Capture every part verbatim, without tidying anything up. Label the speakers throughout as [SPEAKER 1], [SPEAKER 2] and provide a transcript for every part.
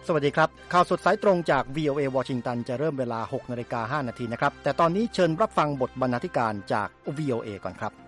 [SPEAKER 1] สวัสดีครับข่าวสดสายตรงจาก วี โอ เอ วอชิงตันจะเริ่มเวลา หกนาฬิกาห้านาทีนะครับแต่ตอนนี้เชิญรับฟังบทบรรณาธิการจาก วี โอ เอ ก่อนครับ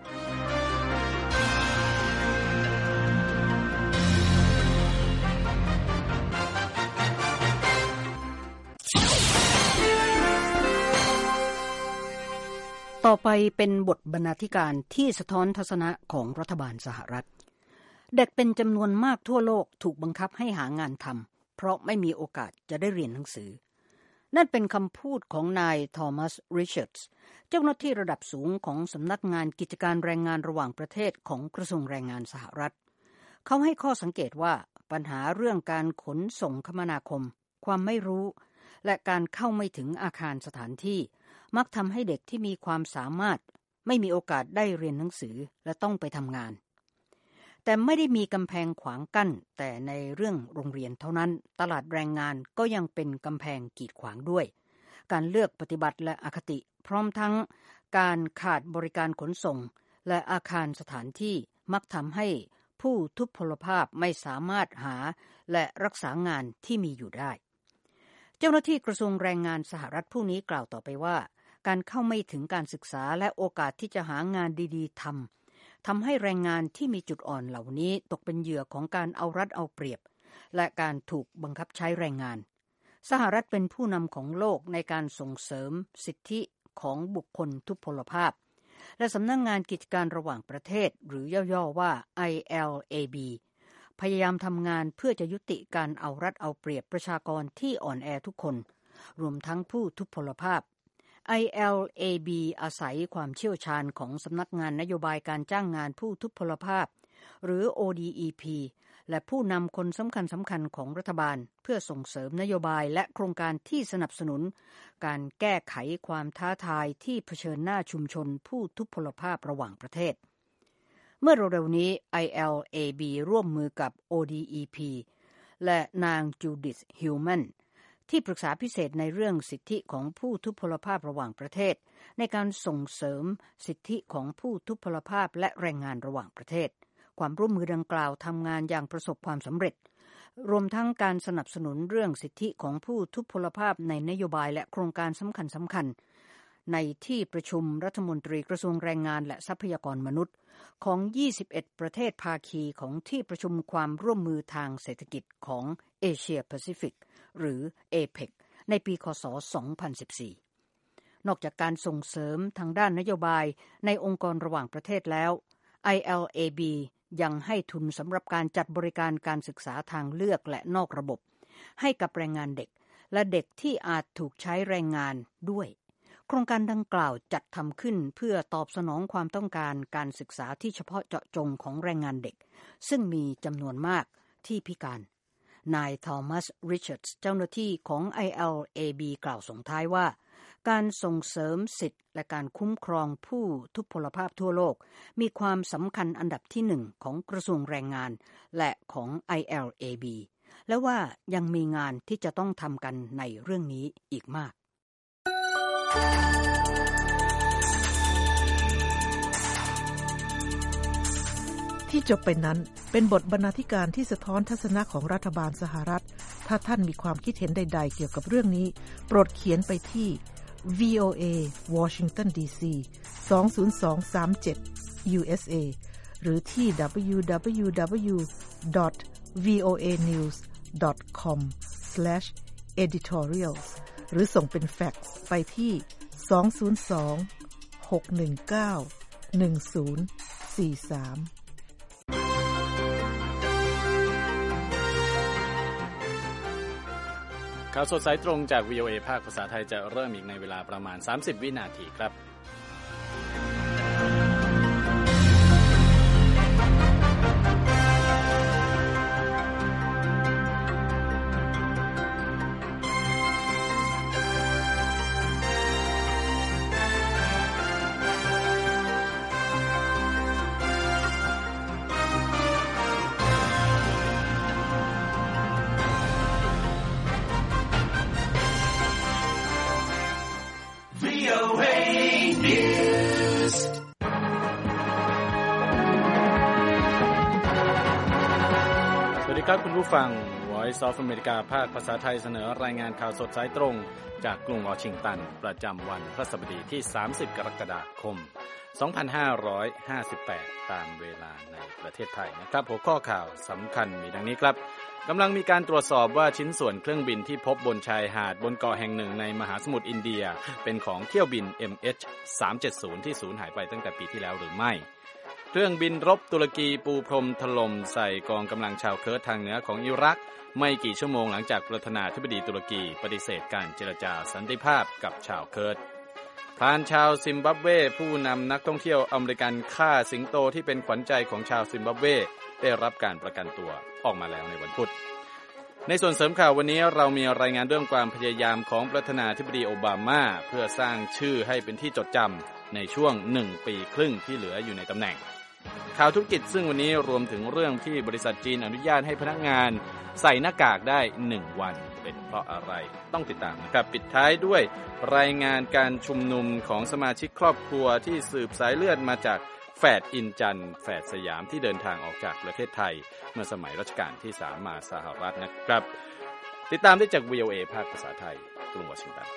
[SPEAKER 2] ต่อไปเป็นบทบรรณาธิการที่สะท้อนทัศนะของรัฐบาลสหรัฐเด็กเป็นจำนวนมากทั่วโลกถูกบังคับให้หางานทำเพราะไม่มีโอกาสจะได้เรียนหนังสือนั่นเป็นคำพูดของนายทอมัสริชาร์ดส์เจ้าหน้าที่ระดับสูงของสำนักงานกิจการแรงงานระหว่างประเทศของกระทรวงแรงงานสหรัฐเขาให้ข้อสังเกตว่าปัญหาเรื่องการขนส่งคมนาคมความไม่รู้และการเข้าไม่ถึงอาคารสถานที่มักทำให้เด็กที่มีความสามารถไม่มีโอกาสได้เรียนหนังสือและต้องไปทำงานแต่ไม่ได้มีกำแพงขวางกั้นแต่ในเรื่องโรงเรียนเท่านั้นตลาดแรงงานก็ยังเป็นกำแพงกีดขวางด้วยการเลือกปฏิบัติและอคติพร้อมทั้งการขาดบริการขนส่งและอาคารสถานที่มักทำให้ผู้ทุพพลภาพไม่สามารถหาและรักษางานที่มีอยู่ได้เจ้าหน้าที่กระทรวงแรงงานสหรัฐผู้นี้กล่าวต่อไปว่าการเข้าไม่ถึงการศึกษาและโอกาสที่จะหางานดีๆทำทำให้แรงงานที่มีจุดอ่อนเหล่านี้ตกเป็นเหยื่อของการเอารัดเอาเปรียบและการถูกบังคับใช้แรงงานสหรัฐเป็นผู้นำของโลกในการส่งเสริมสิทธิของบุคคลทุพพลภาพและสำนักงานกิจการระหว่างประเทศหรือย่อๆว่า ไอ แอล เอ บี พยายามทำงานเพื่อจะยุติการเอารัดเอาเปรียบประชากรที่อ่อนแอทุกคนรวมทั้งผู้ทุพพลภาพไอ แอล เอ บี อาศัยความเชี่ยวชาญของสำนักงานนโยบายการจ้างงานผู้ทุพพลภาพหรือ โอ ดี อี พี และผู้นำคนสำคัญสำคัญของรัฐบาลเพื่อส่งเสริมนโยบายและโครงการที่สนับสนุนการแก้ไขความท้าทายที่เผชิญหน้าชุมชนผู้ทุพพลภาพระหว่างประเทศเมื่อเร็วๆนี้ ไอ แอล เอ บี ร่วมมือกับ โอ ดี อี พี และนางจูดิธ ฮิลแมนที่ปรึกษาพิเศษในเรื่องสิทธิของผู้ทุพพลภาพระหว่างประเทศในการส่งเสริมสิทธิของผู้ทุพพลภาพและแรงงานระหว่างประเทศความร่วมมือดังกล่าวทำงานอย่างประสบความสำเร็จรวมทั้งการสนับสนุนเรื่องสิทธิของผู้ทุพพลภาพในนโยบายและโครงการสำคัญสำคัญในที่ประชุมรัฐมนตรีกระทรวงแรงงานและทรัพยากรมนุษย์ของยี่สิบเอ็ดประเทศภาคีของที่ประชุมความร่วมมือทางเศรษฐกิจของเอเชียแปซิฟิกหรือ เอ พี อี ซี ในปีค.ศ. สองพันสิบสี่นอกจากการส่งเสริมทางด้านนโยบายในองค์กรระหว่างประเทศแล้ว ไอ แอล เอ บี ยังให้ทุนสำหรับการจัดบริการการศึกษาทางเลือกและนอกระบบให้กับแรงงานเด็กและเด็กที่อาจถูกใช้แรงงานด้วยโครงการดังกล่าวจัดทำขึ้นเพื่อตอบสนองความต้องการการศึกษาที่เฉพาะเจาะจงของแรงงานเด็กซึ่งมีจำนวนมากที่พิการนายทอมัสริชาร์ดส์เจ้าหน้าที่ของ ไอ แอล เอ บี กล่าวส่งท้ายว่าการส่งเสริมสิทธิและการคุ้มครองผู้ทุพพลภาพทั่วโลกมีความสำคัญอันดับที่หนึ่งของกระทรวงแรงงานและของ ไอ แอล เอ บี และว่ายังมีงานที่จะต้องทำกันในเรื่องนี้อีกมาก
[SPEAKER 3] ที่จบไปนั้นเป็นบทบรรณาธิการที่สะท้อนทัศนะของรัฐบาลสหรัฐถ้าท่านมีความคิดเห็นใดๆเกี่ยวกับเรื่องนี้โปรดเขียนไปที่ วี โอ เอ Washington ดี ซี สอง ศูนย์ สอง สาม เจ็ด ยู เอส เอ หรือที่ ดับเบิลยู ดับเบิลยู ดับเบิลยู ดอท วี โอ เอ นิวส์ ดอท คอม สแลช เอดิทอเรียลส์ หรือส่งเป็นแฟกซ์ไปที่ สอง ศูนย์ สอง หก หนึ่ง เก้า หนึ่ง ศูนย์ สี่ สาม
[SPEAKER 4] ข่าวสดสายตรงจาก วี โอ เอ ภาคภาษาไทยจะเริ่มอีกในเวลาประมาณสามสิบวินาทีครับครับคุณผู้ฟัง วอ Voice of America ภาคภาษาไทยเสนอรายงานข่าวสดสายตรงจากกรุงวอชิงตันประจำวันพฤหัสบดีที่สามสิบกรกฎาคมสองพันห้าร้อยห้าสิบแปดตามเวลาในประเทศไทยนะครับหัวข้อข่าวสำคัญมีดังนี้ครับกำลังมีการตรวจสอบว่าชิ้นส่วนเครื่องบินที่พบบนชายหาดบนเกาะแห่งหนึ่งในมหาสมุทรอินเดียเป็นของเที่ยวบิน เอ็ม เอช สามเจ็ดศูนย์ ที่สูญหายไปตั้งแต่ปีที่แล้วหรือไม่เครื่องบินรบตุรกีปูพรมถล่มใส่กองกำลังชาวเคิร์ดทางเหนือของอิรักไม่กี่ชั่วโมงหลังจากประธานาธิบดีตุรกีปฏิเสธการเจรจาสันติภาพกับชาวเคิร์ดพรานชาวซิมบับเวผู้นำนักท่องเที่ยวอเมริกันฆ่าสิงโตที่เป็นขวัญใจของชาวซิมบับเวได้รับการประกันตัวออกมาแล้วในวันพุธในส่วนเสริมข่าววันนี้เรามีรายงานเรื่องความพยายามของประธานาธิบดีโอบามาเพื่อสร้างชื่อให้เป็นที่จดจำในช่วงหนึ่งปีครึ่งที่เหลืออยู่ในตำแหน่งข่าวธุรกิจซึ่งวันนี้รวมถึงเรื่องที่บริษัทจีนอนุญาตให้พนักงานใส่หน้ากากได้หนึ่งวันเป็นเพราะอะไรต้องติดตามนะครับปิดท้ายด้วยรายงานการชุมนุมของสมาชิกครอบครัวที่สืบสายเลือดมาจากแฝดอินจันทร์แฝดสยามที่เดินทางออกจากประเทศไทยเมื่อสมัยรัชกาลที่สามมาสหรัฐนะครับติดตามได้จาก วี โอ เอ ภาคภาษาไทยกรุงวอชิงตัน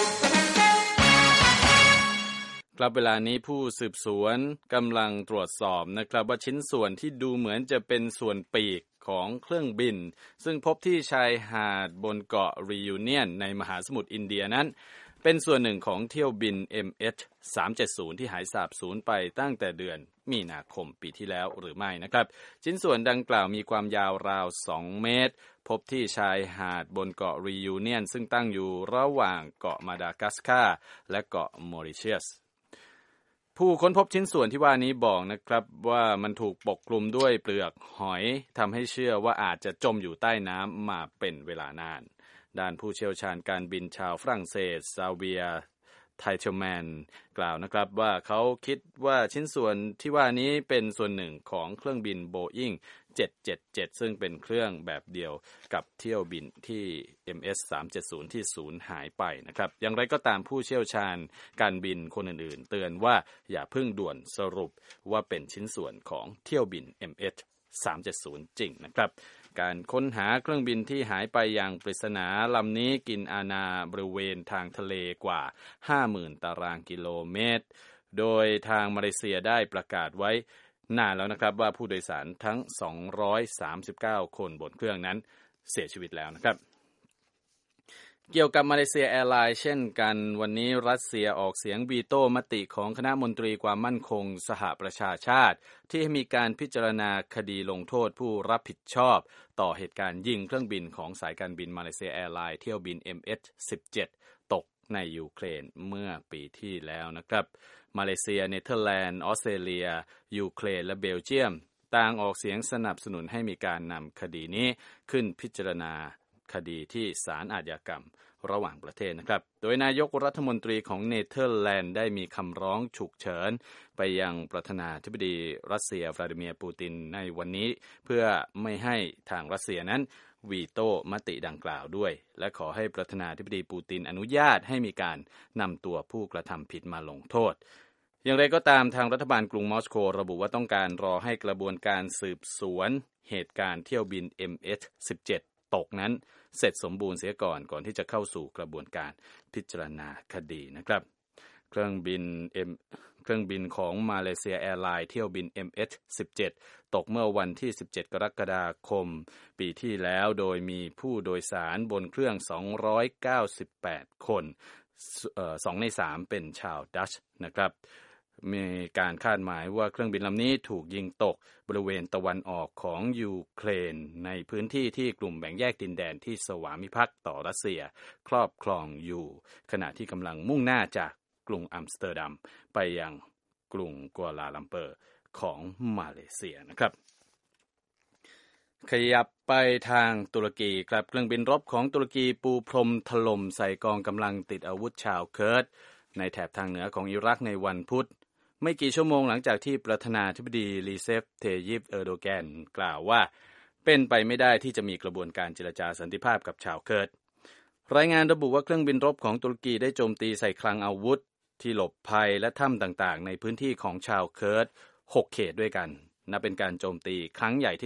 [SPEAKER 4] ครับเวลานี้ผู้สืบสวนกำลังตรวจสอบนะครับว่าชิ้นส่วนที่ดูเหมือนจะเป็นส่วนปีกของเครื่องบินซึ่งพบที่ชายหาดบนเกาะรียูเนียนในมหาสมุทรอินเดียนั้นเป็นส่วนหนึ่งของเที่ยวบิน เอ็ม เอช สามเจ็ดศูนย์ ที่หายสาบสูญไปตั้งแต่เดือนมีนาคมปีที่แล้วหรือไม่นะครับชิ้นส่วนดังกล่าวมีความยาวราวสองเมตรพบที่ชายหาดบนเกาะรียูเนียนซึ่งตั้งอยู่ระหว่างเกาะมาดากัสการ์และเกาะมอริเชียสผู้ค้นพบชิ้นส่วนที่ว่านี้บอกนะครับว่ามันถูกปกคลุมด้วยเปลือกหอยทำให้เชื่อว่าอาจจะจมอยู่ใต้น้ำมาเป็นเวลานานด้านผู้เชี่ยวชาญการบินชาวฝรั่งเศสซาเวียไทเทลแมนกล่าวนะครับว่าเขาคิดว่าชิ้นส่วนที่ว่านี้เป็นส่วนหนึ่งของเครื่องบินโบอิ้งเจ็ดเจ็ดเจ็ดซึ่งเป็นเครื่องแบบเดียวกับเที่ยวบินที่ เอ็ม เอช สามเจ็ดศูนย์ ที่สูญหายไปนะครับอย่างไรก็ตามผู้เชี่ยวชาญการบินคนอื่นๆเตือนว่าอย่าเพิ่งด่วนสรุปว่าเป็นชิ้นส่วนของเที่ยวบิน เอ็ม เอช สามเจ็ดศูนย์ จริงนะครับการค้นหาเครื่องบินที่หายไปอย่างปริศนาลำนี้กินอาณาบริเวณทางทะเลกว่า ห้าหมื่น ตารางกิโลเมตรโดยทางมาเลเซียได้ประกาศไว้นานแล้วนะครับว่าผู้โดยสารทั้งสองร้อยสามสิบเก้าคนบนเครื่องนั้นเสียชีวิตแล้วนะครับเกี่ยวกับมาเลเซียแอร์ไลน์เช่นกันวันนี้รัสเซียออกเสียงวีโต้มติของคณะมนตรีความมั่นคงสหประชาชาติที่มีการพิจารณาคดีลงโทษผู้รับผิดชอบต่อเหตุการณ์ยิงเครื่องบินของสายการบินมาเลเซียแอร์ไลน์เที่ยวบิน เอ็ม เอช สิบเจ็ด ตกในยูเครนเมื่อปีที่แล้วนะครับมาเลเซียเนเธอร์แลนด์ออสเตรเลียยูเครนและเบลเยียมต่างออกเสียงสนับสนุนให้มีการนำคดีนี้ขึ้นพิจารณาคดีที่ศาลอาชญากรรมระหว่างประเทศนะครับโดยนายกรัฐมนตรีของเนเธอร์แลนด์ได้มีคำร้องฉุกเฉินไปยังประธานาธิบดีรัสเซีย วลาดิเมียร์ ปูตินในวันนี้เพื่อไม่ให้ทางรัสเซียนั้นวีโต้มติดังกล่าวด้วยและขอให้ประธานาธิบดีปูตินอนุญาตให้มีการนำตัวผู้กระทำผิดมาลงโทษอย่างไรก็ตามทางรัฐบาลกรุงมอสโกระบุว่าต้องการรอให้กระบวนการสืบสวนเหตุการณ์เที่ยวบิน เอ็ม เอช สิบเจ็ด ตกนั้นเสร็จสมบูรณ์เสียก่อนก่อนที่จะเข้าสู่กระบวนการพิจารณาคดีนะครับเครื่องบิน M เครื่องบินของมาเลเซียแอร์ไลน์เที่ยวบิน เอ็ม เอช สิบเจ็ด ตกเมื่อวันที่สิบเจ็ดกรกฎาคมปีที่แล้วโดยมีผู้โดยสารบนเครื่องสองร้อยเก้าสิบแปดคนเอ่อสองในสามเป็นชาวดัชนะครับมีการคาดหมายว่าเครื่องบินลำนี้ถูกยิงตกบริเวณตะวันออกของยูเครนในพื้นที่ที่กลุ่มแบ่งแยกดินแดนที่สวามิภักดิ์ต่อรัสเซียครอบครองอยู่ขณะที่กำลังมุ่งหน้าจากกรุงอัมสเตอร์ดัมไปยังกรุงกัวลาลัมเปอร์ของมาเลเซียนะครับขยับไปทางตุรกีครับเครื่องบินรบของตุรกีปูพรมถล่มใส่กองกำลังติดอาวุธชาวเคิร์ดในแถบทางเหนือของอิรักในวันพุธไม่กี่ชั่วโมงหลังจากที่ประธานาธิบดีรีเซป เทยิป เออร์โดแกนกล่าวว่าเป็นไปไม่ได้ที่จะมีกระบวนการเจรจาสันติภาพกับชาวเคิร์ดรายงานระบุว่าเครื่องบินรบของตุรกีได้โจมตีใส่คลังอาวุธที่หลบภัยและถ้ำต่างๆในพื้นที่ของชาวเคิร์ดหกเขตด้วยกันนับเป็นการโจมตีครั้งใหญ่ที่สุด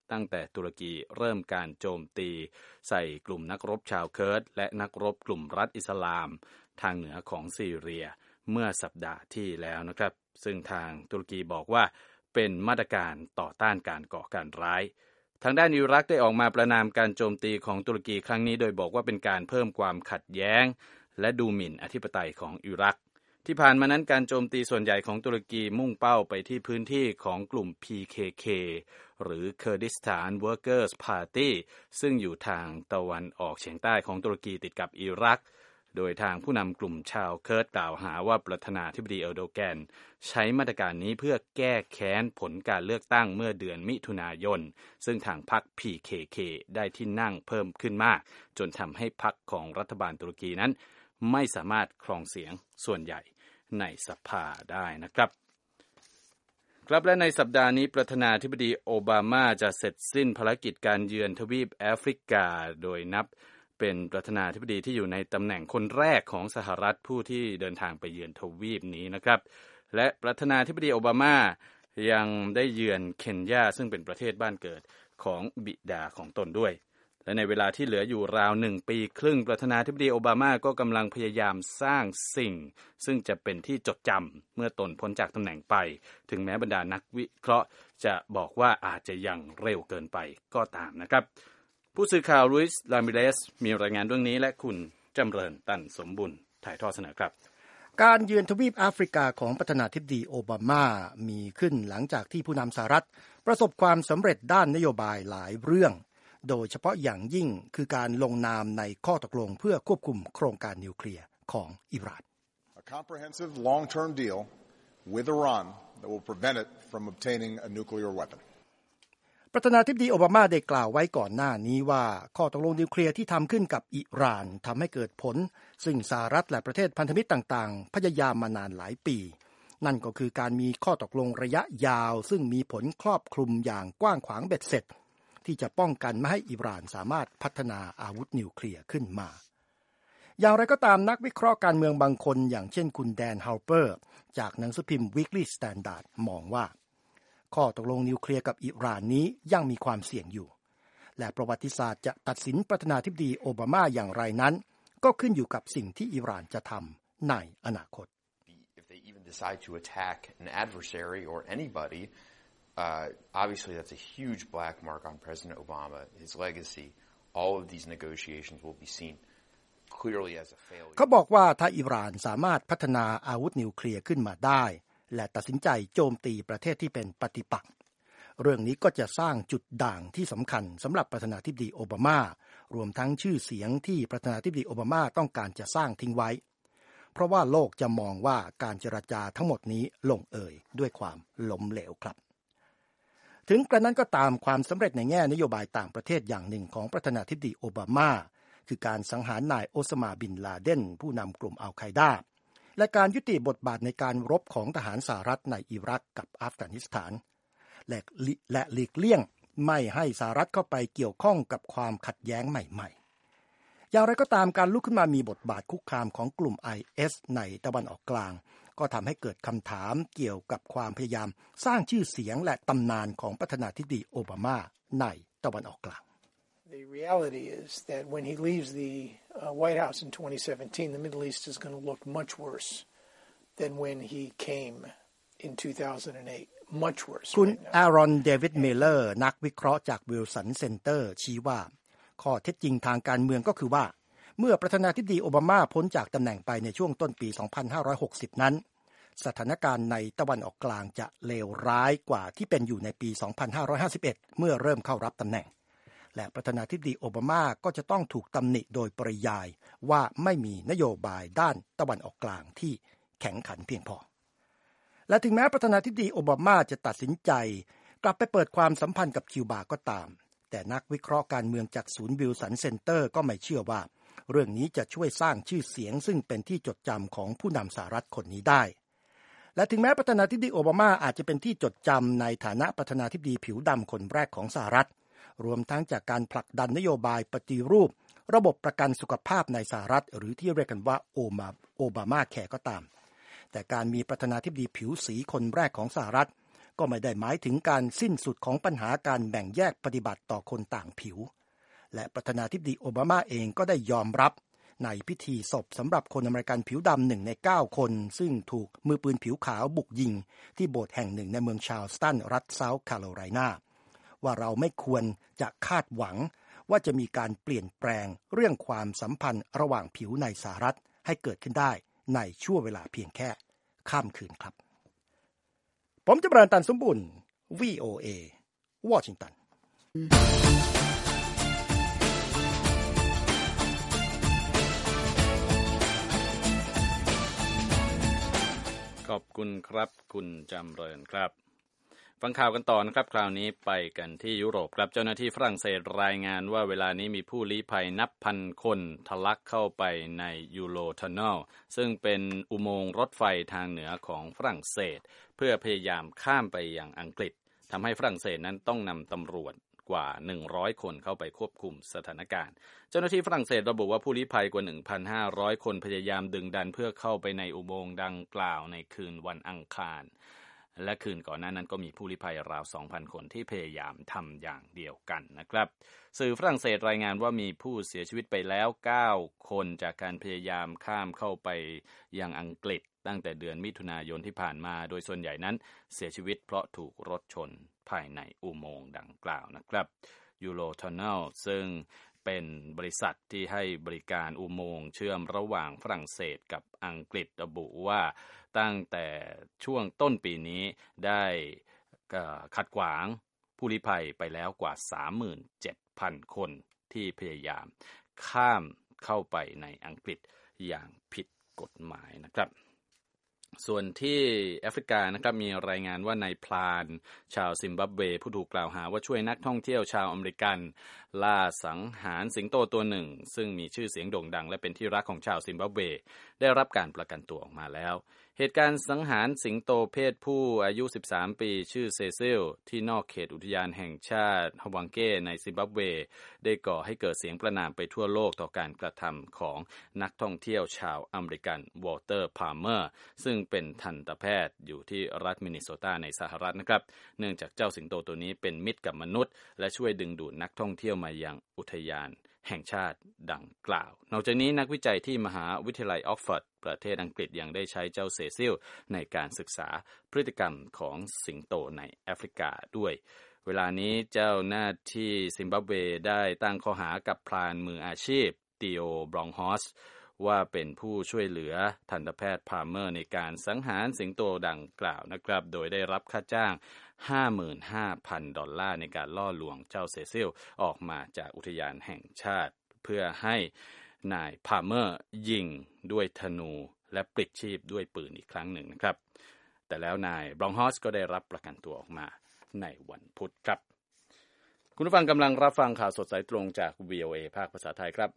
[SPEAKER 4] ตั้งแต่ตุรกีเริ่มการโจมตีใส่กลุ่มนักรบชาวเคิร์ดและนักรบกลุ่มรัฐอิสลามทางเหนือของซีเรียเมื่อสัปดาห์ที่แล้วนะครับซึ่งทางตุรกีบอกว่าเป็นมาตรการต่อต้านการก่อการร้ายทางด้านอิรักได้ออกมาประนามการโจมตีของตุรกีครั้งนี้โดยบอกว่าเป็นการเพิ่มความขัดแย้งและดูหมิ่นอธิปไตยของอิรักที่ผ่านมานั้นการโจมตีส่วนใหญ่ของตุรกีมุ่งเป้าไปที่พื้นที่ของกลุ่ม พี เค เค หรือ Kurdistan Workers Party ซึ่งอยู่ทางตะวันออกเฉียงใต้ของตุรกีติดกับอิรักโดยทางผู้นำกลุ่มชาวเคิร์ดกล่าวหาว่าประธานาธิบดีเออร์โดแกนใช้มาตรการนี้เพื่อแก้แค้นผลการเลือกตั้งเมื่อเดือนมิถุนายนซึ่งทางพรรค พี เค เค ได้ที่นั่งเพิ่มขึ้นมากจนทำให้พรรคของรัฐบาลตุรกีนั้นไม่สามารถครองเสียงส่วนใหญ่ในสภาได้นะครับครับและในสัปดาห์นี้ประธานาธิบดีโอบามาจะเสร็จสิ้นภารกิจการเยือนทวีปแอฟริกาโดยนับเป็นประธานาธิบดีที่อยู่ในตำแหน่งคนแรกของสหรัฐผู้ที่เดินทางไปเยือนทวีปนี้นะครับและประธานาธิบดีโอบามายังได้เยือนเคนยาซึ่งเป็นประเทศบ้านเกิดของบิดาของตนด้วยและในเวลาที่เหลืออยู่ราวหนึ่งปีครึ่งประธานาธิบดีโอบามาก็กำลังพยายามสร้างสิ่งซึ่งจะเป็นที่จดจำเมื่อตนพ้นจากตำแหน่งไปถึงแม้บรรดานักวิเคราะห์จะบอกว่าอาจจะยังเร็วเกินไปก็ตามนะครับผู้สื่อข่าวลุยส์ลามิเรสมีรายงานเรื่องนี้และคุณจำเริญตันสมบุญถ่ายทอดเสนอครับ
[SPEAKER 1] การเยือนทวีปแอฟริกาของประธานาธิบดีโอบามามีขึ้นหลังจากที่ผู้นำสหรัฐประสบความสำเร็จด้านนโยบายหลายเรื่องโดยเฉพาะอย่างยิ่งคือการลงนามในข้อตกลงเพื่อควบคุมโครงการนิวเคลียร์ของอิหร่าน
[SPEAKER 5] A comprehensive long-term deal with Iran that will prevent it from obtaining a nuclear weapon.
[SPEAKER 1] ประธานาธิบดีโอบามาได้กล่าวไว้ก่อนหน้านี้ว่าข้อตกลงนิวเคลียร์ที่ทำขึ้นกับอิหร่านทำให้เกิดผลซึ่งสหรัฐและประเทศพันธมิตรต่างๆพยายามมานานหลายปีนั่นก็คือการมีข้อตกลงระยะยาวซึ่งมีผลครอบคลุมอย่างกว้างขวางเบ็ดเสร็จที่จะป้องกันไม่ให้อิหร่านสามารถพัฒนาอาวุธนิวเคลียร์ขึ้นมาอย่างไรก็ตามนักวิเคราะห์การเมืองบางคนอย่างเช่นคุณแดนฮาวเปอร์จากหนังสือพิมพ์ Weekly Standard มองว่าข้อตกลงนิวเคลียร์กับอิหร่านนี้ยังมีความเสี่ยงอยู่และประวัติศาสตร์จะตัดสินประธานาธิบดีโอบามาอย่างไรนั้นก็ขึ้นอยู่กับสิ่งที่อิหร่านจะทำในอนาคต
[SPEAKER 6] If they even decide to attack an adversary or anybody, uh, obviously that's a huge black mark on President Obama, his legacy. All of these negotiations will be seen clearly as a failure.
[SPEAKER 1] เขาบอกว่าถ้าอิหร่านสามารถพัฒนาอาวุธนิวเคลียร์ขึ้นมาได้และตัดสินใจโจมตีประเทศที่เป็นปฏิปักษ์เรื่องนี้ก็จะสร้างจุดด่างที่สำคัญสำหรับประธานาธิบดีโอบามารวมทั้งชื่อเสียงที่ประธานาธิบดีโอบามาต้องการจะสร้างทิ้งไว้เพราะว่าโลกจะมองว่าการเจรจาทั้งหมดนี้ลงเอยด้วยความล้มเหลวครับถึงกระนั้นก็ตามความสำเร็จในแง่นโยบายต่างประเทศอย่างหนึ่งของประธานาธิบดีโอบามาคือการสังหารนายโอซามาบินลาเดนผู้นำกลุ่มอัลไคดาและการยุติบทบาทในการรบของทหารสหรัฐในอิรักกับอัฟกานิสถานและและหลีกเลี่ยงไม่ให้สหรัฐเข้าไปเกี่ยวข้องกับความขัดแย้งใหม่ๆอย่างไรก็ตามการลุกขึ้นมามีบทบาทคุกคามของกลุ่ม ไอ เอส ในตะวันออกกลางก็ทำให้เกิดคำถามเกี่ยวกับความพยายามสร้างชื่อเสียงและตำนานของประธานาธิบดีโอบามาในตะวันออกกลาง
[SPEAKER 7] The reality is that when he leaves the uh, White House in twenty seventeen, the Middle East is going to look much worse than when he came in two thousand eight. Much worse.
[SPEAKER 1] คุณอารอนเดวิดมิลเลอร์นักวิเคราะห์จากวิลสันเซ็นเตอร์ชี้ว่าข้อเท็จจริงทางการเมืองก็คือว่าเมื่อประธานาธิบดีโอบามาพ้นจากตำแหน่งไปในช่วงต้นปีสองพันห้าร้อยหกสิบนั้นสถานการณ์ในตะวันออกกลางจะเลวร้ายกว่าที่เป็นอยู่ในปีสองพันห้าร้อยห้าสิบเอ็ดเมื่อเริ่มเข้ารับตำแหน่งและประธานาธิบดีโอบามาก็จะต้องถูกตำหนิโดยปริยายว่าไม่มีนโยบายด้านตะวันออกกลางที่แข็งขันเพียงพอและถึงแม้ประธานาธิบดีโอบามาจะตัดสินใจกลับไปเปิดความสัมพันธ์กับคิวบาก็ตามแต่นักวิเคราะห์การเมืองจากศูนย์วิลสันเซ็นเตอร์ก็ไม่เชื่อว่าเรื่องนี้จะช่วยสร้างชื่อเสียงซึ่งเป็นที่จดจำของผู้นำสหรัฐคนนี้ได้และถึงแม้ประธานาธิบดีโอบามาอาจจะเป็นที่จดจำในฐานะประธานาธิบดีผิวดำคนแรกของสหรัฐรวมทั้งจากการผลักดันนโยบายปฏิรูประบบประกันสุขภาพในสหรัฐหรือที่เรียกกันว่าโอมาโอบามาแคร์ก็ตามแต่การมีประธานาธิบดีผิวสีคนแรกของสหรัฐก็ไม่ได้หมายถึงการสิ้นสุดของปัญหาการแบ่งแยกปฏิบัติต่อคนต่างผิวและประธานาธิบดีโอบามาเองก็ได้ยอมรับในพิธีศพสำหรับคนอเมริกันผิวดำหนึ่งในเก้าคนซึ่งถูกมือปืนผิวขาวบุกยิงที่โบสถ์แห่งหนึ่งในเมืองชาร์ลสตันรัฐเซาท์แคโรไลนาว่าเราไม่ควรจะคาดหวังว่าจะมีการเปลี่ยนแปลงเรื่องความสัมพันธ์ระหว่างผิวในสหรัฐให้เกิดขึ้นได้ในช่วงเวลาเพียงแค่ข้ามคืนครับผมจะบรรตันสมบุญ วี โอ เอ วอชิงตัน
[SPEAKER 4] ขอบคุณครับคุณจำเริญครับฟังข่าวกันต่อนะครับคราวนี้ไปกันที่ยุโรปครับเจ้าหน้าที่ฝรั่งเศสรายงานว่าเวลานี้มีผู้ลี้ภัยนับพันคนทะลักเข้าไปในยูโรทันเนลซึ่งเป็นอุโมงค์รถไฟทางเหนือของฝรั่งเศสเพื่อพยายามข้ามไปยังอังกฤษทำให้ฝรั่งเศสนั้นต้องนำตำรวจกว่าหนึ่งร้อยคนเข้าไปควบคุมสถานการณ์เจ้าหน้าที่ฝรั่งเศสระบุว่าผู้ลี้ภัยกว่า หนึ่งพันห้าร้อย คนพยายามดึงดันเพื่อเข้าไปในอุโมงค์ดังกล่าวในคืนวันอังคารและคืนก่อนหน้านั้นก็มีผู้ลี้ภัยราว สองพัน คนที่พยายามทำอย่างเดียวกันนะครับสื่อฝรั่งเศสรายงานว่ามีผู้เสียชีวิตไปแล้วเก้าคนจากการพยายามข้ามเข้าไปยังอังกฤษตั้งแต่เดือนมิถุนายนที่ผ่านมาโดยส่วนใหญ่นั้นเสียชีวิตเพราะถูกรถชนภายในอุโมงค์ดังกล่าวนะครับยูโรทันเนลซึ่งเป็นบริษัทที่ให้บริการอุโมงค์เชื่อมระหว่างฝรั่งเศสกับอังกฤษระบุว่าตั้งแต่ช่วงต้นปีนี้ได้ขัดขวางผู้ลี้ภัยไปแล้วกว่า สามหมื่นเจ็ดพัน คนที่พยายามข้ามเข้าไปในอังกฤษอย่างผิดกฎหมายนะครับส่วนที่แอฟริกานะครับมีรายงานว่านายพลานชาวซิมบับเวผู้ถูกกล่าวหาว่าช่วยนักท่องเที่ยวชาวอเมริกันล่าสังหารสิงโตตัวหนึ่งซึ่งมีชื่อเสียงโด่งดังและเป็นที่รักของชาวซิมบับเวได้รับการประกันตัวออกมาแล้วเหตุการณ์สังหารสิงโตเพศผู้อายุสิบสามปีชื่อเซซิลที่นอกเขตอุทยานแห่งชาติฮวังเก้ในซิมบับเวได้ก่อให้เกิดเสียงประณามไปทั่วโลกต่อการกระทำของนักท่องเที่ยวชาวอเมริกันวอลเตอร์พาล์เมอร์ซึ่งเป็นทันตแพทย์อยู่ที่รัฐมินนิโซตาในสหรัฐนะครับเนื่องจากเจ้าสิงโตตัวนี้เป็นมิตรกับมนุษย์และช่วยดึงดูดนักท่องเที่ยวมายังอุทยานแห่งชาติดังกล่าวนอกจากนี้นักวิจัยที่มหาวิทยาลัยออกฟอร์ดประเทศอังกฤษยังได้ใช้เจ้าเซซิลในการศึกษาพฤติกรรมของสิงโตในแอฟริกาด้วยเวลานี้เจ้าหน้าที่ซิมบับเวได้ตั้งข้อหากับพรานมืออาชีพติโอบรองฮอสว่าเป็นผู้ช่วยเหลือทันตแพทย์พาล์เมอร์ในการสังหารสิงโตดังกล่าวนะครับโดยได้รับค่าจ้าง ห้าหมื่นห้าพัน ดอลลาร์ในการล่อลวงเจ้าเซซิลออกมาจากอุทยานแห่งชาติเพื่อให้นายพาล์เมอร์ยิงด้วยธนูและปลิดชีพด้วยปืนอีกครั้งหนึ่งนะครับแต่แล้วนายบรองฮอสก็ได้รับประกันตัวออกมาในวันพุธครับคุณผู้ฟังกำลังรับฟังข่าวสดสายตรงจาก วี โอ เอ ภาคภาษาไทยครับ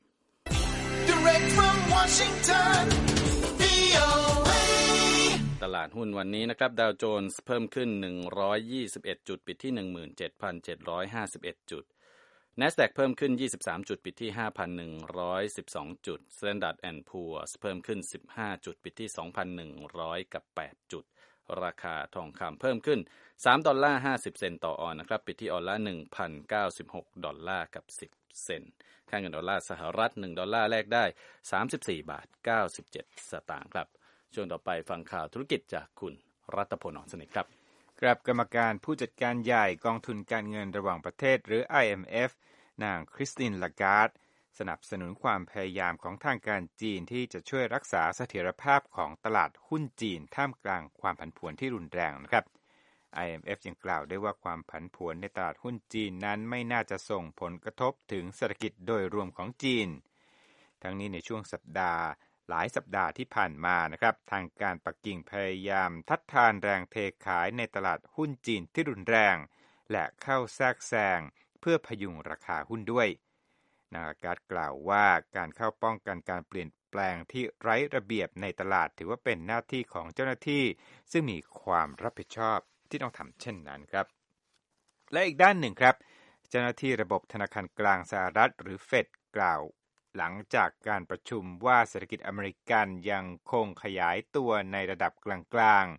[SPEAKER 4] Direct from Washington วี โอ เอ ตลาดหุ้นวันนี้นะครับดาวโจนส์เพิ่มขึ้นหนึ่งร้อยยี่สิบเอ็ดจุดปิดที่ หนึ่งหมื่นเจ็ดพันเจ็ดร้อยห้าสิบเอ็ด จุด NASDAQ เพิ่มขึ้นยี่สิบสามจุดปิดที่ ห้าพันหนึ่งร้อยสิบสอง จุด Standard แอนด์ Poor's เพิ่มขึ้นสิบห้าจุดปิดที่ สองพันหนึ่งร้อยแปด จุดราคาทองคำเพิ่มขึ้นสามดอลลาร์ห้าสิบเซนต์ต่อออนซ์นะครับปิดที่ออนละ หนึ่งพันเก้าสิบหก ดอลลาร์กับสิบเซนต์ค่าเงินดอลลาร์สหรัฐหนึ่งดอลลาร์แลกได้สามสิบสี่บาทเก้าสิบเจ็ดสตางค์ครับช่วงต่อไปฟังข่าวธุรกิจจากคุณรัตพล อ่อนสนิทครับ
[SPEAKER 8] ครับกรรมการผู้จัดการใหญ่กองทุนการเงินระหว่างประเทศหรือ ไอ เอ็ม เอฟ นางคริสติน ลาการ์ดสนับสนุนความพยายามของทางการจีนที่จะช่วยรักษาเสถียรภาพของตลาดหุ้นจีนท่ามกลางความผันผวนที่รุนแรงนะครับ ไอ เอ็ม เอฟ ยังกล่าวได้ว่าความผันผวนในตลาดหุ้นจีนนั้นไม่น่าจะส่งผลกระทบถึงเศรษฐกิจโดยรวมของจีนทั้งนี้ในช่วงสัปดาห์หลายสัปดาห์ที่ผ่านมานะครับทางการปักกิ่งพยายามทัดทานแรงเทขายในตลาดหุ้นจีนที่รุนแรงและเข้าแทรกแซงเพื่อพยุงราคาหุ้นด้วยนางลาการ์ดกล่าวว่าการเข้าป้องกันการเปลี่ยนแปลงที่ไร้ระเบียบในตลาดถือว่าเป็นหน้าที่ของเจ้าหน้าที่ซึ่งมีความรับผิดชอบที่ต้องทำเช่นนั้นครับและอีกด้านหนึ่งครับเจ้าหน้าที่ระบบธนาคารกลางสหรัฐหรือเฟดกล่าวหลังจากการประชุมว่าเศรษฐกิจอเมริกันยังคงขยายตัวในระดับกลางๆ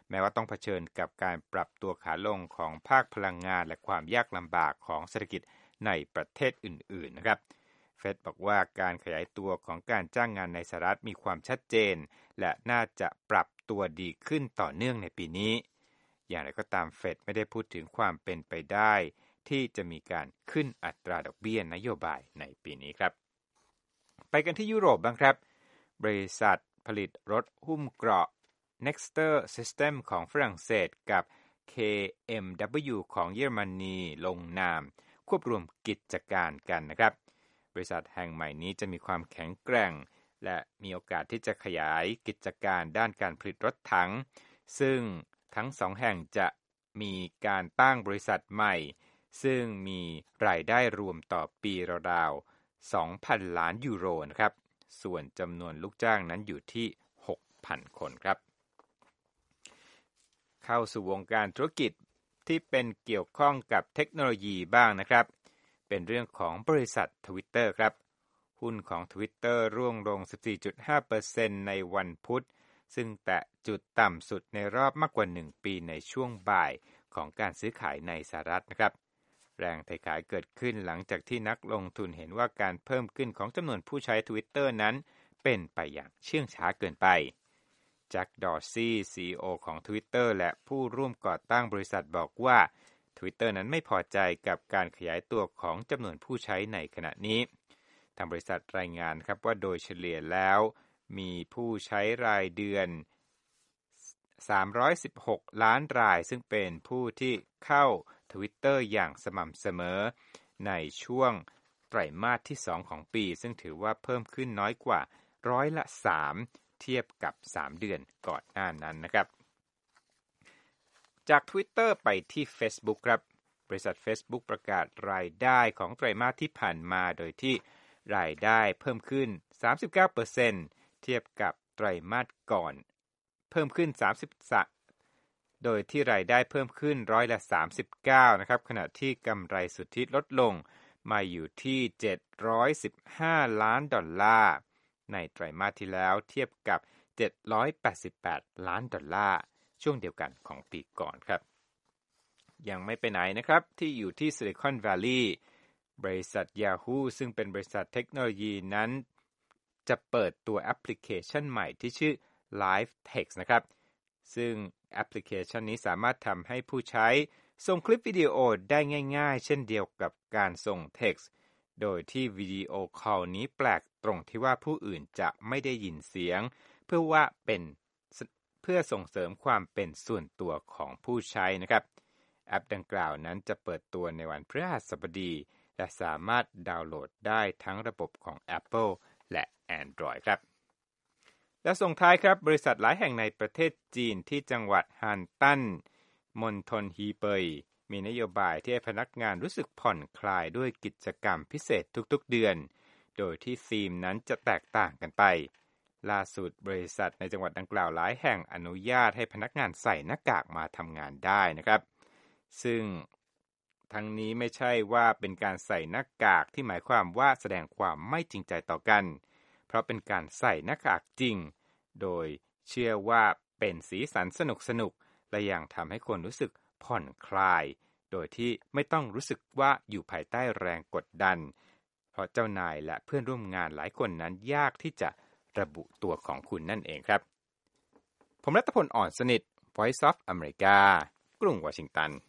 [SPEAKER 8] แม้ว่าต้องเผชิญกับการปรับตัวขาลงของภาคพลังงานและความยากลำบากของเศรษฐกิจในประเทศอื่นๆนะครับเฟดบอกว่าการขยายตัวของการจ้างงานในสหรัฐมีความชัดเจนและน่าจะปรับตัวดีขึ้นต่อเนื่องในปีนี้อย่างไรก็ตามเฟดไม่ได้พูดถึงความเป็นไปได้ที่จะมีการขึ้นอัตราดอกเบี้ยนโยบายในปีนี้ครับไปกันที่ยุโรปบ้างครับบริษัทผลิตรถหุ้มเกราะ Nexter System ของฝรั่งเศสกับ เค เอ็ม ดับเบิลยู ของเยอรมนีลงนามควบรวมกิจการกันนะครับบริษัทแห่งใหม่นี้จะมีความแข็งแกร่งและมีโอกาสที่จะขยายกิจการด้านการผลิตรถถังซึ่งทั้งสองแห่งจะมีการตั้งบริษัทใหม่ซึ่งมีรายได้รวมต่อปีราวๆ สองพัน ล้านยูโรนะครับส่วนจำนวนลูกจ้างนั้นอยู่ที่ หกพัน คนครับเข้าสู่วงการธุรกิจที่เป็นเกี่ยวข้องกับเทคโนโลยีบ้างนะครับเป็นเรื่องของบริษัท Twitter ครับหุ้นของ Twitter ร่วงลง สิบสี่จุดห้าเปอร์เซ็นต์ ในวันพุธซึ่งแตะจุดต่ำสุดในรอบมากกว่าหนึ่งปีในช่วงบ่ายของการซื้อขายในสหรัฐนะครับแรงเทขายเกิดขึ้นหลังจากที่นักลงทุนเห็นว่าการเพิ่มขึ้นของจำนวนผู้ใช้ Twitter นั้นเป็นไปอย่างเชื่องช้าเกินไปแจ็ค ดอร์ซี่ ซี อี โอ ของ Twitter และผู้ร่วมก่อตั้งบริษัทบอกว่า Twitter นั้นไม่พอใจกับการขยายตัวของจำนวนผู้ใช้ในขณะนี้ทางบริษัทรายงานครับว่าโดยเฉลี่ยแล้วมีผู้ใช้รายเดือนสามร้อยสิบหกล้านรายซึ่งเป็นผู้ที่เข้า Twitter อย่างสม่ำเสมอในช่วงไตรมาสที่สองของปีซึ่งถือว่าเพิ่มขึ้นน้อยกว่าร้อยละสามเทียบกับสามเดือนก่อนหน้านั้นนะครับจาก Twitter ไปที่ Facebook ครับบริษัท Facebook ประกาศรายได้ของไตรมาสที่ผ่านมาโดยที่รายได้เพิ่มขึ้น สามสิบเก้าเปอร์เซ็นต์ เทียบกับไตรมาสก่อนเพิ่มขึ้นสามสิบสามโดยที่รายได้เพิ่มขึ้นร้อยละสามสิบเก้านะครับขณะที่กำไรสุทธิลดลงมาอยู่ที่เจ็ดร้อยสิบห้าล้านดอลลาร์ในไตรมาสที่แล้วเทียบกับเจ็ดร้อยแปดสิบแปดล้านดอลลาร์ช่วงเดียวกันของปีก่อนครับยังไม่ไปไหนนะครับที่อยู่ที่ Silicon Valley บริษัท Yahoo ซึ่งเป็นบริษัทเทคโนโลยีนั้นจะเปิดตัวแอปพลิเคชันใหม่ที่ชื่อ Live Text นะครับซึ่งแอปพลิเคชันนี้สามารถทำให้ผู้ใช้ส่งคลิปวิดีโอได้ง่ายๆเช่นเดียวกับการส่ง text โดยที่วิดีโอคอลนี้แปลกตรงที่ว่าผู้อื่นจะไม่ได้ยินเสียงเพื่อว่าเป็นเพื่อส่งเสริมความเป็นส่วนตัวของผู้ใช้นะครับแอปดังกล่าวนั้นจะเปิดตัวในวันพฤหัสบดีและสามารถดาวน์โหลดได้ทั้งระบบของ Apple และ Android ครับและส่งท้ายครับบริษัทหลายแห่งในประเทศจีนที่จังหวัดฮานตั้นมณฑลฮีเปยมีนโยบายที่ให้พนักงานรู้สึกผ่อนคลายด้วยกิจกรรมพิเศษทุกๆเดือนโดยที่ธีมนั้นจะแตกต่างกันไปล่าสุดบริษัทในจังหวัดดังกล่าวหลายแห่งอนุญาตให้พนักงานใส่หน้ากากมาทำงานได้นะครับซึ่งทั้งนี้ไม่ใช่ว่าเป็นการใส่หน้ากากที่หมายความว่าแสดงความไม่จริงใจต่อกันเพราะเป็นการใส่หน้ากากจริงโดยเชื่อว่าเป็นสีสันสนุกๆและยังทำให้คนรู้สึกผ่อนคลายโดยที่ไม่ต้องรู้สึกว่าอยู่ภายใต้แรงกดดันเพราะเจ้านายและเพื่อนร่วมงานหลายคนนั้นยากที่จะระบุตัวของคุณนั่นเองครับผมรัตพลอ่อนสนิท Voice of America กรุงวอชิงตัน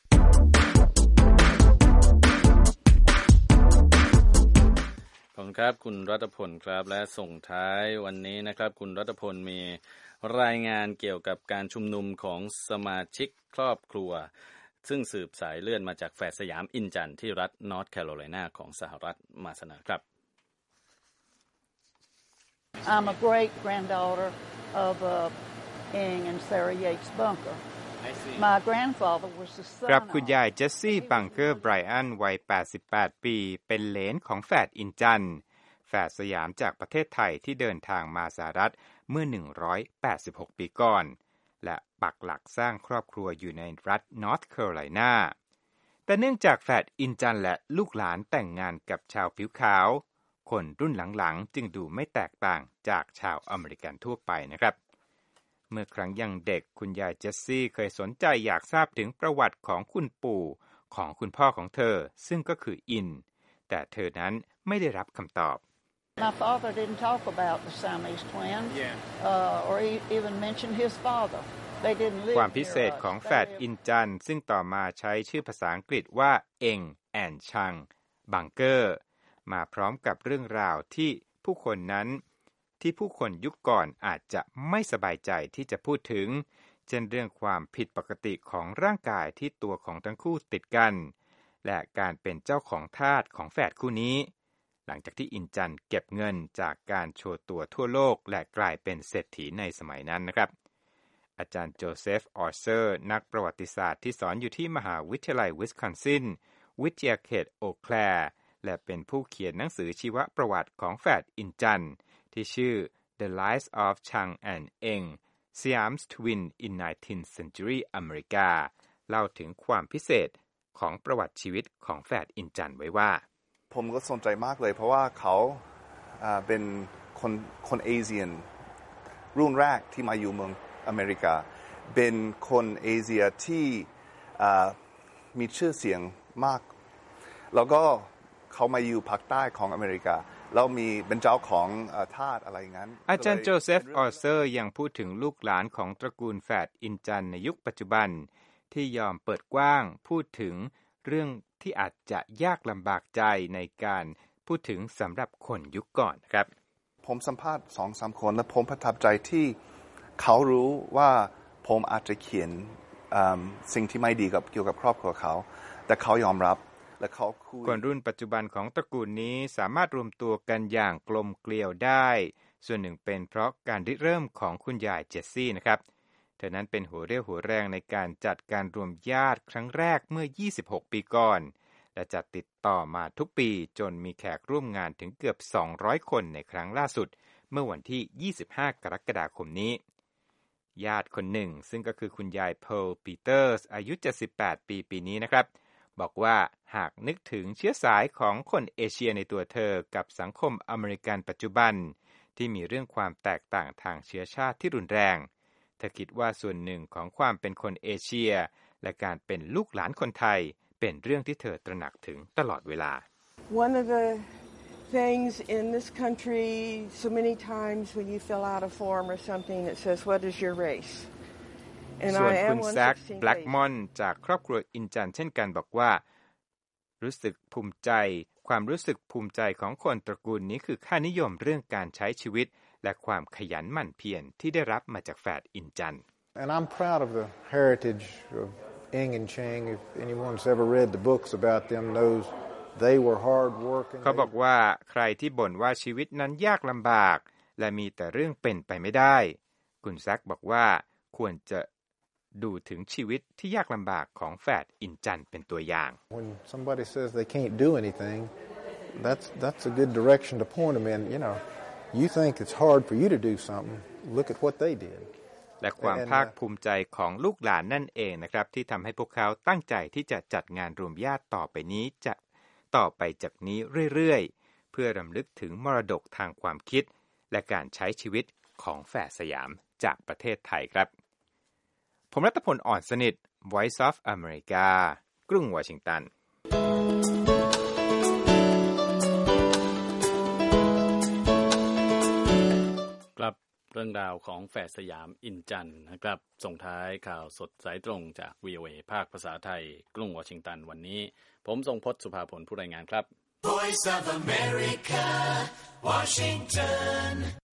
[SPEAKER 4] ขอบคุณครับคุณรัตพลครับและส่งท้ายวันนี้นะครับคุณรัตพลมีรายงานเกี่ยวกับการชุมนุมของสมาชิกครอบครัวซึ่งสืบสายเลื่อนมาจากแฝดสยามอินจันทร์ที่รัฐนอร์ทแคโรไลนาของสหรัฐมาเสนอครับ
[SPEAKER 9] I'm a great granddaughter of uh, Ing and Sarah Yates Bunker. My grandfather was the son
[SPEAKER 8] ครับคุณยายเจสซี่บังเกอร์ไบรอันวัยแปดสิบแปดปีเป็นเหลนของแฝดอินจันทร์แฝดสยามจากประเทศไทยที่เดินทางมาสหรัฐเมื่อหนึ่งร้อยแปดสิบหกปีก่อนและปักหลักสร้างครอบครัวอยู่ในรัฐนอร์ทแคโรไลนาแต่เนื่องจากแฝดอินจันทร์และลูกหลานแต่งงานกับชาวผิวขาวคนรุ่นหลังๆจึงดูไม่แตกต่างจากชาวอเมริกันทั่วไปนะครับเมื่อครั้งยังเด็กคุณยายเจสซี่เคยสนใจอยากทราบถึงประวัติของคุณปู่ของคุณพ่อของเธอซึ่งก็คืออินแต่เธอนั้นไม่ได้รับคำตอบ
[SPEAKER 9] My father didn't talk about the Siamese twins uh, or even mention his father. They didn't live
[SPEAKER 8] ความพิเศษของแฝดอินจันซึ่งต่อมาใช้ชื่อภาษาอังกฤษว่าเองแอนชังบังเกอร์มาพร้อมกับเรื่องราวที่ผู้คนนั้นที่ผู้คนยุคก่อนอาจจะไม่สบายใจที่จะพูดถึงเช่นเรื่องความผิดปกติของร่างกายที่ตัวของทั้งคู่ติดกันและการเป็นเจ้าของทาสของแฝดคู่นี้หลังจากที่อินจันเก็บเงินจากการโชว์ตัวทั่วโลกและกลายเป็นเศรษฐีในสมัยนั้นนะครับอาจารย์โจเซฟออร์เซอร์นักประวัติศาสตร์ที่สอนอยู่ที่มหาวิทยาลัยวิสคอนซินวิทยาเขตโอแคลร์และเป็นผู้เขียนหนังสือชีวประวัติของแฝดอินจันที่ชื่อ The Lives of Chang and Eng Siamese Twins in nineteenth Century America เล่าถึงความพิเศษของประวัติชีวิตของแฝดอินจันไว้ว่า
[SPEAKER 10] ผมก็สนใจมากเลยเพราะว่าเขาเป็นคนคนเอเชียนรุ่นแรกที่มาอยู่เมืองอเมริกาเป็นคนเอเชียที่มีชื่อเสียงมากแล้วก็เขามาอยู่ภาคใต้ของอเมริกาแล้วมีเป็นเจ้าของทาสอะไรงั้น
[SPEAKER 8] อาจารย์โจเซฟออร์เซอร์ยังพูดถึงลูกหลานของตระกูลแฝดอินจันในยุคปัจจุบันที่ยอมเปิดกว้างพูดถึงเรื่องที่อาจจะยากลำบากใจในการพูดถึงสำหรับคนยุคก่อนครับ
[SPEAKER 10] ผมสัมภาษณ์ สองสาม คนและผมประทับใจที่เขารู้ว่าผมอาจจะเขียนสิ่งที่ไม่ดีกับเกี่ยวกับครอบครัวเขาแต่เขายอมรับและเขาคุย
[SPEAKER 8] คนรุ่นปัจจุบันของตระกูลนี้สามารถรวมตัวกันอย่างกลมเกลียวได้ส่วนหนึ่งเป็นเพราะการริเริ่มของคุณยายเจสซี่นะครับเธอนั้นเป็นหัวเรี่ยวหัวแรงในการจัดการรวมญาติครั้งแรกเมื่อยี่สิบหกปีก่อนและจัดติดต่อมาทุกปีจนมีแขกร่วมงานถึงเกือบสองร้อยคนในครั้งล่าสุดเมื่อวันที่ยี่สิบห้ากรกฎาคมนี้ญาติคนหนึ่งซึ่งก็คือคุณยายเพร์ลปีเตอร์สอายุเจ็ดสิบแปดปีปีนี้นะครับบอกว่าหากนึกถึงเชื้อสายของคนเอเชียในตัวเธอกับสังคมอเมริกันปัจจุบันที่มีเรื่องความแตกต่างทางเชื้อชาติที่รุนแรงเธอคิดว่าส่วนหนึ่งของความเป็นคนเอเชียและการเป็นลูกหลานคนไทยเป็นเรื่องที่เธอตระหนักถึงตลอดเวลา
[SPEAKER 11] One of the things in this country so many times when you fill out a form or something that says what is your race
[SPEAKER 8] ส่วนคุณแซคแบล็กมอนจากครอบครัวอินจันเช่นกันบอกว่ารู้สึกภูมิใจความรู้สึกภูมิใจของคนตระกูลนี้คือค่านิยมเรื่องการใช้ชีวิตและความขยันหมั่นเพียรที่ได้รับมาจากแฝดอินจัน
[SPEAKER 5] And I'm proud of the heritage of Eng and Chang. If anyone's ever read the books about them knows they were hard working.
[SPEAKER 8] เขาบอกว่าใครที่บ่นว่าชีวิตนั้นยากลำบากและมีแต่เรื่องเป็นไปไม่ได้คุณแซคบอกว่าควรจะดูถึงชีวิตที่ยากลำบากของแฝดอินจันเป็นตัวอย่าง
[SPEAKER 5] When somebody says they can't do anything, that's that's a good direction to point them in. You know, you think it's hard for you to do something. Look at what they did.
[SPEAKER 8] และความภาคภูมิใจของลูกหลานนั่นเองนะครับที่ทำให้พวกเขาตั้งใจที่จะจัดงานรวมญาติต่อไปนี้จะต่อไปจากนี้เรื่อยๆเพื่อรำลึกถึงมรดกทางความคิดและการใช้ชีวิตของแฝดสยามจากประเทศไทยครับผมรัตพลอ่อนสนิท Voice of America กรุงวอชิงตัน
[SPEAKER 4] กลับเรื่องราวของแฝดสยามอินจันนะครับส่งท้ายข่าวสดสายตรงจาก วี โอ เอ ภาคภาษาไทยกรุงวอชิงตันวันนี้ผมทรงพจน์สุภาผลผู้รายงานครับ Voice of America Washington